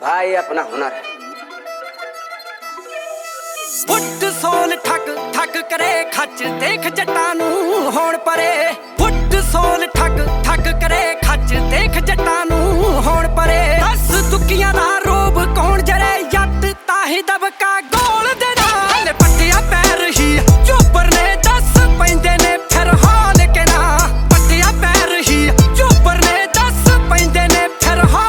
भाई अपना हुनर है। फुट सोल ठक ठक करे खच देख जट्टां नूं होण परे। फुट सोल ठक ठक करे खच देख जट्टां नूं होण परे। दस दुखियां दा रोब कौन जरे जट ताही दबका गोल दे नाल पट्टिया पैर ही चोपर ने दस पैंदे ने फिर हाल के ना। पट्टिया पैर ही चोपर ने दस पैंदे ने फिर हाल।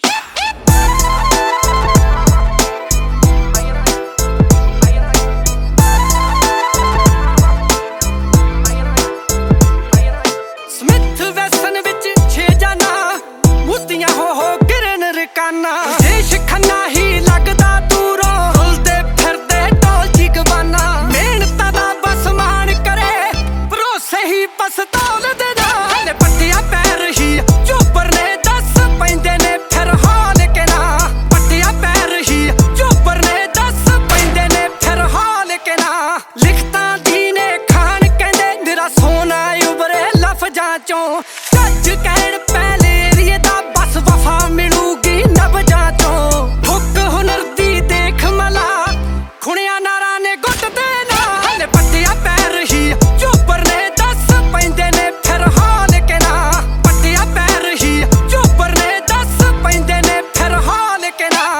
देश खन्ना ही लगदा दूरों हुलदे फिरदे ढोलची गवाना। मेहनत दा बस मान करे भरोसे ही पस्तौल दे नाल पट्टिया पैर ही चोपर ने दस पैंदे ने फिर हाल के ना। पट्टिया पैर ही चोपर ने दस पैंदे ने फिर हाल के ना। लिखतां दीने खान कहंदे मेरा सोना उबरे लफजां चों जज कहण पहले एरिए दा बस वफा मिलूगी नबजां चों। हुक हुनर दी देख मला खुणिया नारा ने गुट दे नाल पट्टिया पैर ही चोपर ने दस पैंदे ने फिर हाल के ना। पट्टिया पैर ही चोपर ने दस पैंदे ने फिर हाल के ना।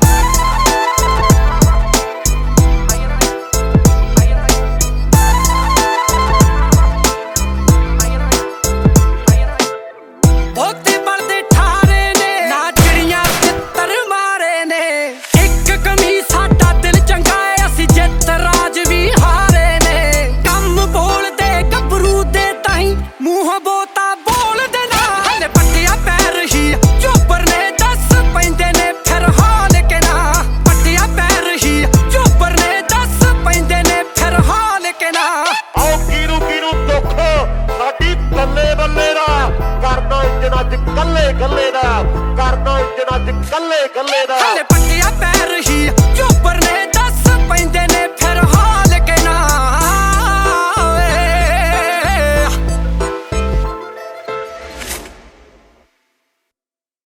बहुते बलदे ठारे ने ना चिड़ियां तित्तर मारे ने। एक कमी साडा दिल चंगा है असीं जित राज भी हारे ने। कम बोलदे गभरू दे ताहीं मूंह बोता बोलदे नाल पट्टिया पैर ही चोपर ने दस पैंदे ने फिर हाल के ना। पट्टिया पैर ही चोपर ने दस पैंदे ने फिर हाल के ना। आओ कीरू कीरू दुख साडी बल्ले बल्ले दा करना इंजना च कल्ले कल्ले दा। करना इंजना च कल्ले कल्ले दा।